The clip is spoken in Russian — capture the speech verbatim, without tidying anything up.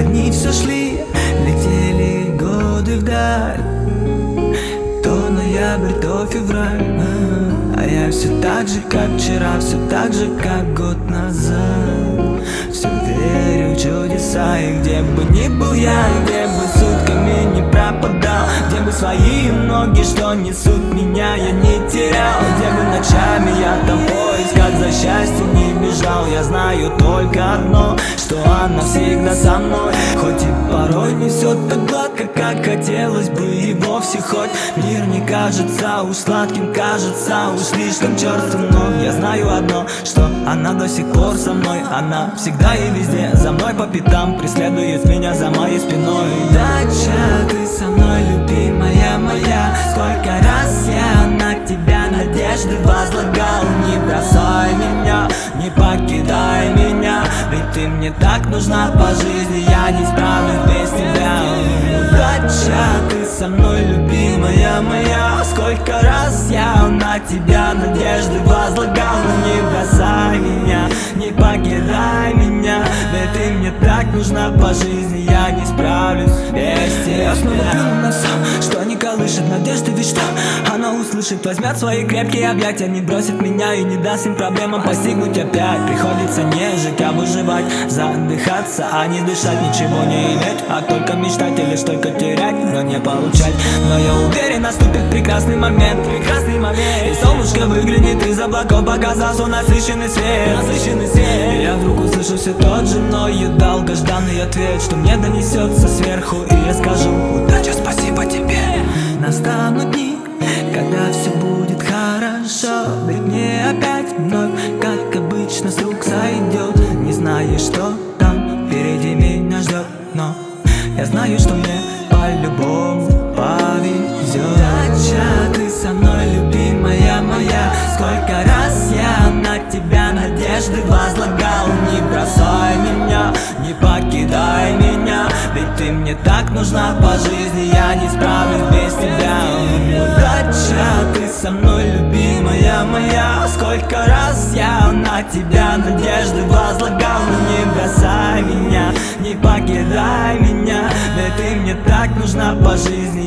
дни все шли, летели годы вдаль. То ноябрь, то февраль, а, а я все так же, как вчера, все так же, как год назад. Все верю в чудеса, и где бы ни был я, где бы сутками не пропадал, где бы свои ноги, что несут меня, я не терял, где бы ночами я там в поисках за счастьем не бежал. Я знаю только одно, что она всегда со мной, хоть и порой не все так гладко, как хотелось бы, и вовсе хоть мир не кажется уж сладким, кажется уж слишком черствым, но я знаю одно, что она до сих пор со мной, она всегда и везде за мной по пятам, преследует меня за моей спиной. Дача, ты со мной, любимая моя, сколько раз я на тебя надежды возлагал. Не бросай меня, не покидай меня, ведь ты мне так нужна по жизни, я не справлюсь без тебя. Дача, ты со мной, любимая моя, сколько раз я на тебя надежды возлагал. Не бросай меня, не покидай меня, ведь ты мне так нужна по жизни, я не справлюсь без тебя. Я снова плюну на сон, что не колышет надежды, ведь что она услышит, возьмет свои крепкие объятия, не бросит меня и не даст им проблемам постигнуть опять. Приходится не жить, а выживать, задыхаться, а не дышать, ничего не иметь, а только мечтать и лишь только терять, но не получать. Но я уверен, наступит прекрасный момент, прекрасный момент, и солнышко выглянет из облаков, показался насыщенный свет, насыщенный свет. И я вдруг услышу все тот же мною долгожданный ответ, что мне донесется сверху, и я скажу: удача, спасибо тебе. Настанут дни, когда все будет хорошо, ведь мне опять вновь, как обычно, с рук сойдет. Не знаю, что там впереди меня ждет, но я знаю, что мне по-любому повезет. Дача, ты со мной, любимая моя, сколько раз я на тебя надежды возлагал. Не бросай меня, не покидай меня, ведь ты мне так нужна по жизни, я не справлюсь без тебя. Дача, ты со мной, любимая моя, сколько раз я на тебя надежды возлагал. Не бросай меня, не покидай меня, ведь ты мне так нужна по жизни,